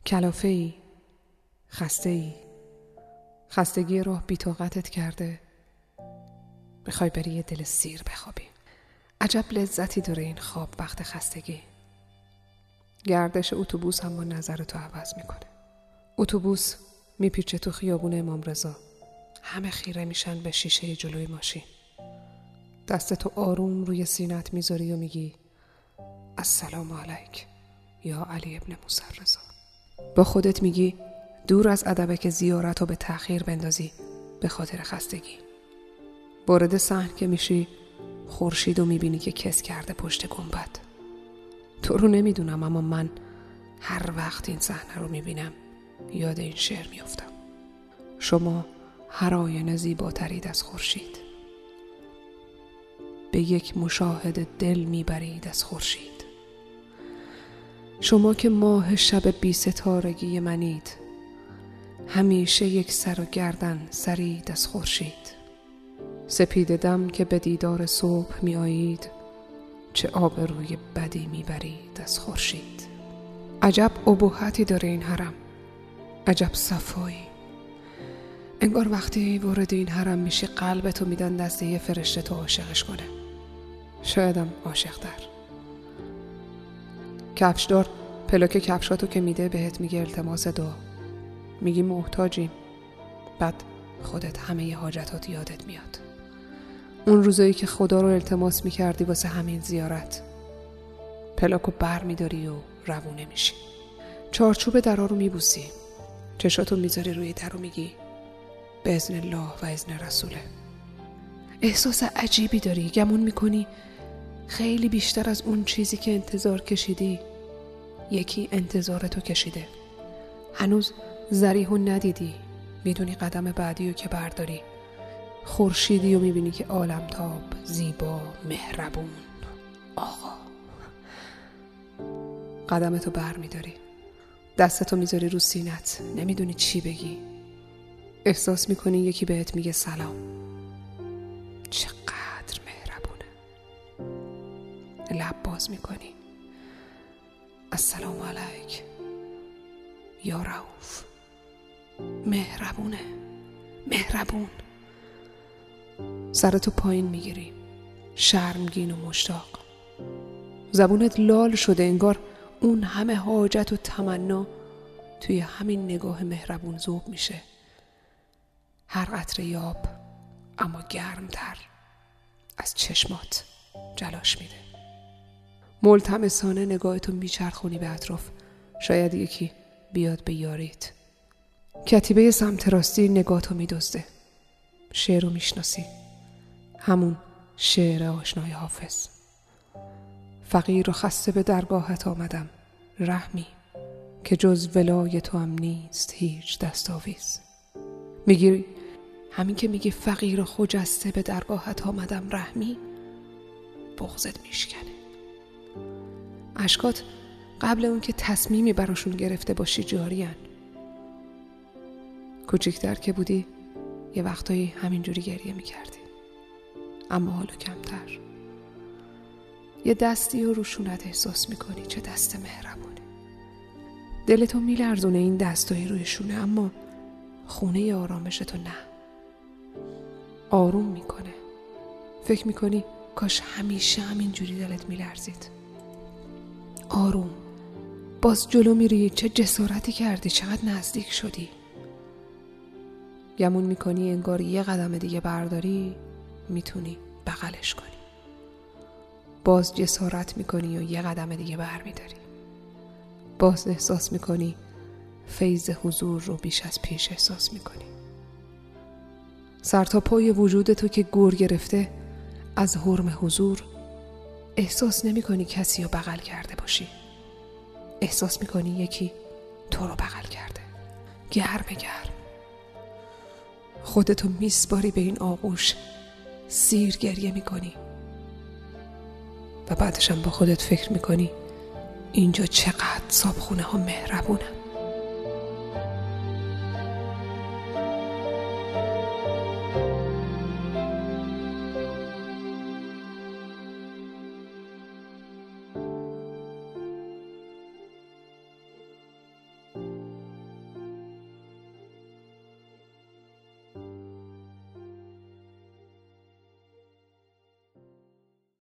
کلافه‌ای، خسته‌ای، خستگی راه بی‌طاقتت کرده، میخوای بری یه دل سیر بخوابی. عجب لذتی داره این خواب وقت خستگی. گردش اتوبوس هم با نظرتو عوض میکنه. اتوبوس میپیچه تو خیابون امام رضا. همه خیره میشن به شیشه جلوی ماشین. دستتو آروم روی سینت میذاری و میگی السلام علیک یا علی ابن موسی رضا. با خودت میگی دور از ادبک زیارت رو به تأخیر بندازی به خاطر خستگی. وارد صحن که میشی خورشید رو میبینی که کس کرده پشت گنبد. تو رو نمیدونم اما من هر وقت این صحنه رو میبینم یاد این شعر میافتم. شما هر آینه زیباترید از خورشید، به یک مشاهد دل میبرید از خورشید. شما که ماه شب بی ستارگی منید، همیشه یک سر و گردن سرید از خورشید. سپید دم که به دیدار صبح می آیید، چه آبروی بدی می برید از خورشید. عجب ابهتی داره این حرم، عجب صفایی. انگار وقتی وارد این حرم میشی قلبتو میدن دست یه فرشته تو عاشقش کنه، شایدم عاشق‌تر. کفشدار پلاک کفشاتو که میده بهت میگه التماس دعا، میگی محتاجیم، بعد خودت همه ی حاجتات یادت میاد. اون روزایی که خدا رو التماس میکردی واسه همین زیارت، پلاکو بر میداری و روونه میشی. چارچوب درا رو میبوسی، چشاتو میذاری روی در و میگی به اذن الله و اذن رسوله. احساس عجیبی داری، گمون میکنی خیلی بیشتر از اون چیزی که انتظار کشیدی یکی انتظارتو کشیده. هنوز ذریحو ندیدی، میدونی قدم بعدی رو که برداری خورشیدی رو میبینی که عالمتاب، زیبا، مهربون. آقا قدمتو بر میداری، دستتو میذاری رو سینت، نمیدونی چی بگی. احساس میکنی یکی بهت میگه سلام. چقدر مهربونه. لب باز میکنی السلام علیک یا رؤوف. مهربونه، مهربون. سرتو پایین میگیری، شرمگین و مشتاق. زبونت لال شده، انگار اون همه حاجت و تمنا توی همین نگاه مهربون ذوب میشه. هر قطره یاب اما گرمتر از چشمات جلاش میده. ملتمسانه نگاهتو میچرخونی به اطراف، شاید یکی بیاد به یاریت. کتیبه سمت راستی نگاهتو میدزده. شعر رو میشناسی، همون شعر آشنای حافظ. فقیر و خسته به درگاهت آمدم، رحمی که جز ولای تو هم نیست هیچ دستاویز. میگی همین که میگی فقیر و خجسته به درگاهت آمدم رحمی، بغضت میشکنه. اشکات قبل اون که تصمیمی براشون گرفته باشی جارین. کوچکتر که بودی یه وقتایی همینجوری گریه میکردی، اما حالا کمتر. یه دستی رو روشونت احساس میکنی، چه دست مهربونه. دلتو میلرزونه این دستایی روی شونه، اما خونه آرامشتو نه. آروم میکنه. فکر میکنی کاش همیشه همینجوری دلت میلرزید. آروم. باز جلو میری، چه جسارتی کردی، چقدر نزدیک شدی. گمون میکنی انگار یه قدم دیگه برداری میتونی بغلش کنی. باز جسارت میکنی و یه قدم دیگه بر میداری. باز احساس میکنی فیض حضور رو بیش از پیش احساس میکنی. سر تا پای وجود تو که گور گرفته از حرم حضور، احساس نمیکنی کسی رو بغل کرده باشی. احساس میکنی یکی تو رو بغل کرده، گرم گرم. خودتو میسپاری به این آغوش، سیر گریه میکنی و بعدش هم با خودت فکر میکنی اینجا چقدر صابخونه ها مهربونن.